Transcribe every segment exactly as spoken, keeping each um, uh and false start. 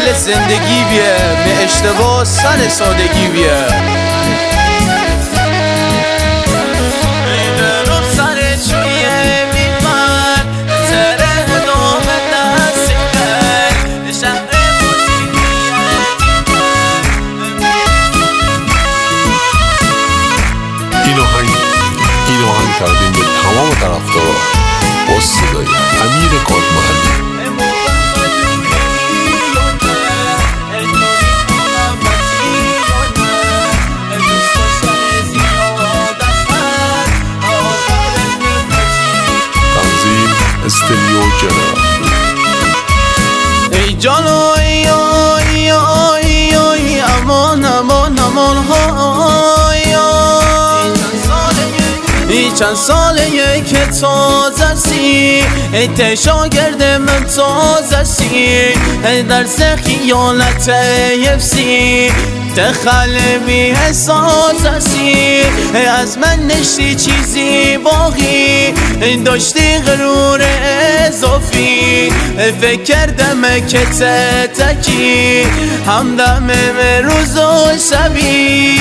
دل زندگی بیه به اشتباه سن سادگی بیه کردیم به تمام طرفدارا با صدای امیر کادمحلی. تنظیم استریو جنرال. ای جان ای آی آی آی امان امان امان های ای چند ساله که تازه سی ای ته شاگرد من تازه سی ای درس خیالت یفسی ته خلبی احساس سی ای از من نشتی چیزی باقی ای داشتی غرور اضافی ای فکر کردم که تکی همدم روز و شبی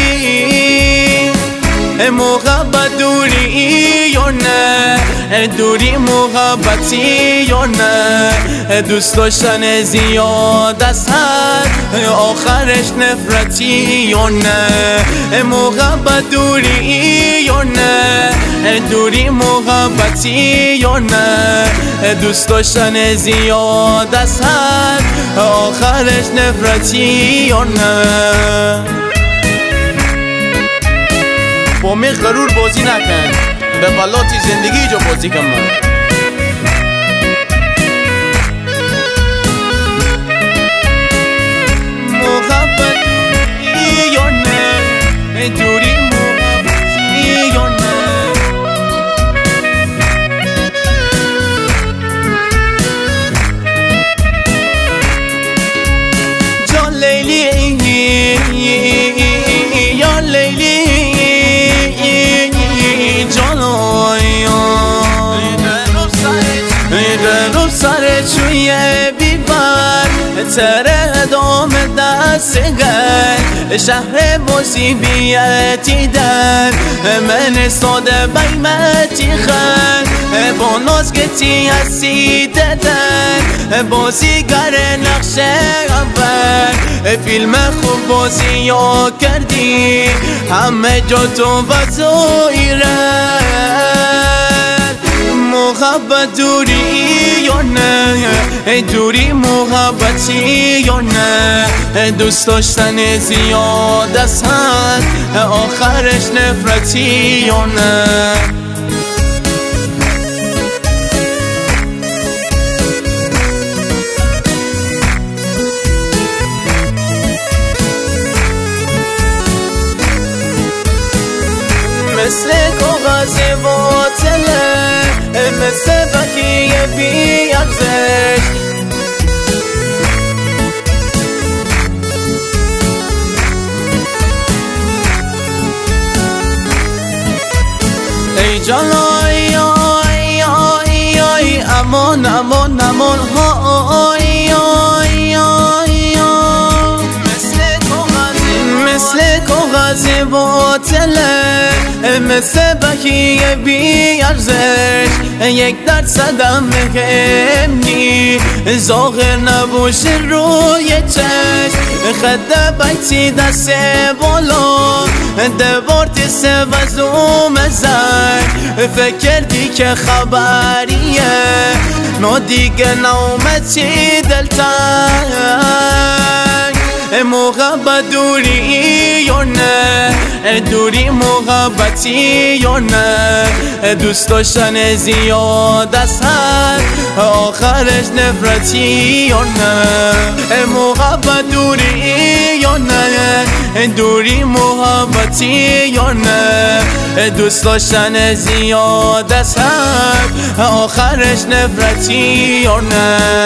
محبت دوری یا نه دوری محبتی یا نه دوست داشتن زیاد از حد آخرش نفرتی یا نه محبت دوری یا نه دوری محبتی یا نه دوست داشتن زیاد از حد آخرش نفرتی یا نه با می غرور بازی نکن به بلاتی زندگی جو بازی کن من محبت دوری یا نه دوری محبتی یا نه جان لیلی یا لیلی قلب سر چوی بیبر تره دام دست گر شهر مصیبیتی در من ساده بیمتی خر با ناز که تی هستی ددن بازیگر نقش اول فیلم خوب بازی یا کردی همه جا تو وزایره محبت دوری یا نه دوری محبتی یا نه دوست داشتن زیاد از حد آخرش نفرتی یا نه مثل کاغذ باطله مثل بقیه بی ارزش ای جان آی آی آی آی امان امان امان های آی آی مثل کاغذ باطله مثل بقیه بی ارزش یک درصدم مهمی ظاهر نباشه روی چشم خد بیتی دست بالا دوارت سه وزوم زن فکر کردی که خبریه نو دیگه نومتی دلتنگ محبت دوری یا نه دوری محبتی یا نه دوست داشتن زیاد از حد آخرش نفرتی یا نه محبت دوری یا نه دوری محبتی یا نه دوست داشتن زیاد از حد آخرش نفرتی یا نه